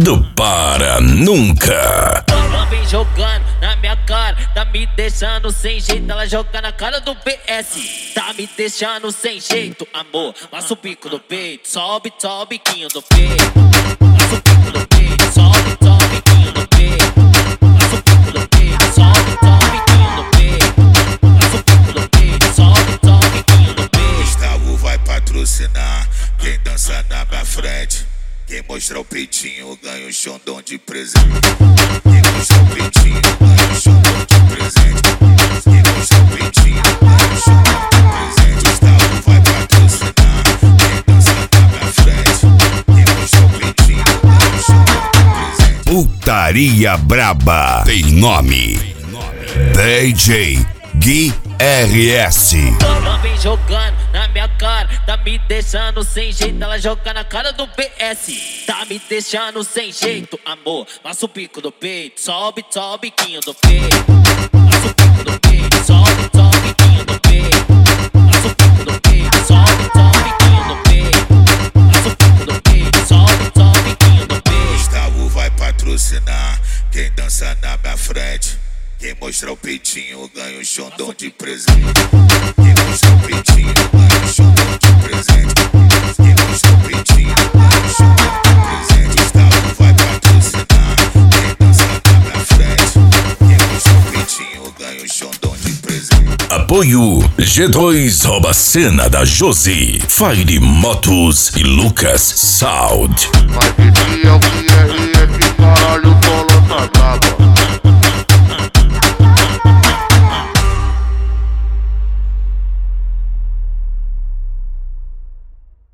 do Para Nunca. Ela vem jogando na minha cara, tá me deixando sem jeito. Ela joga na cara do PS, tá me deixando sem jeito, amor. Passa o pico do peito, sobe, sobe o biquinho do peito. Passa o pico do peito, sobe, sobe o biquinho do peito. Passa o pico do peito, sobe, sobe o biquinho do peito. Passa o pico do peito, sobe, sobe o biquinho do peito. Gustavo vai patrocinar quem dança na minha frente. Quem mostrar o peitinho ganha um xondão de presente. Quem mostrar o peitinho ganha um xondão de presente. Quem mostrar o peitinho ganha um xondão de presente. Gustavo vai patrocinar quem dança na minha frente. Quem mostrar o peitinho ganha um xondão de presente. Putaria Braba tem nome: DJ Gui RS. Ela vem jogando na minha cara, tá me deixando sem jeito. Ela joga na cara do PS, tá me deixando sem jeito, amor. Passa o pico do peito, sobe, sobe o biquinho do peito. Passa o pico do peito, sobe, sobe o biquinho do peito. Passa o pico do peito, sobe, sobe o biquinho do peito. Passa o pico do peito, sobe, sobe o biquinho do peito. Gustavo vai patrocinar quem dança na minha frente. Quem mostrar o peitinho ganha um xondão de presente. Quem mostrar o peitinho ganha um xondão de presente. Quem mostrar o peitinho ganha um xondão de presente. Gustavo vai patrocinar quem dança na minha frente. Quem mostrar o peitinho ganha um xondão de presente. Apoio G2 Rouba Cena da Josi, Fire Motos e Lucas Sound. Mas que dia o que é caralho, bola tá brava.